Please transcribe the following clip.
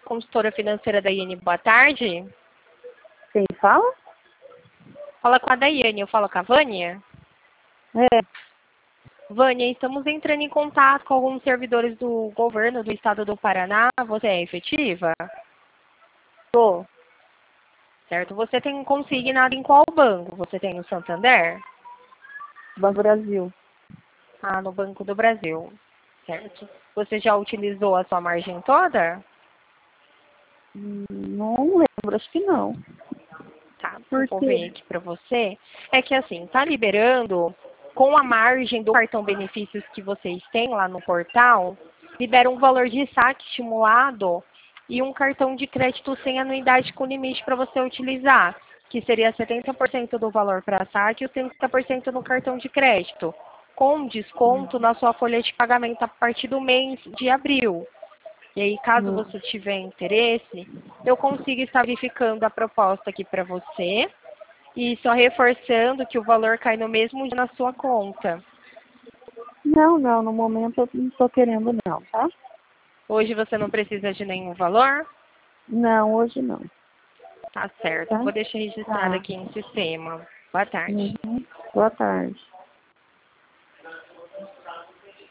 consultora financeira da Daiane. Boa tarde. Quem fala? Fala com a Daiane, eu falo com a Vânia. É, Vânia, estamos entrando em contato com alguns servidores do governo do estado do Paraná. Você é efetiva? tô. Certo. Você tem consignado em qual banco? Você tem no Santander? Banco Brasil. Ah, no Banco do Brasil. Certo. Você já utilizou a sua margem toda? Não lembro, acho que não. Tá, Por vou quê? ver aqui para você. É que assim, tá liberando com a margem do cartão benefícios que vocês têm lá no portal, libera um valor de saque estimulado e um cartão de crédito sem anuidade com limite para você utilizar, que seria 70% do valor para saque e os 30% no cartão de crédito, com desconto na sua folha de pagamento a partir do mês de abril. E aí, caso Hum. você tiver interesse, eu consigo estar verificando a proposta aqui para você e só reforçando que o valor cai no mesmo dia na sua conta. Não, no momento eu não tô querendo não, tá? Hoje você não precisa de nenhum valor? Não, hoje não, Tá certo. tá? Vou deixar registrado Tá. aqui em sistema. Boa tarde. Uhum. Boa tarde.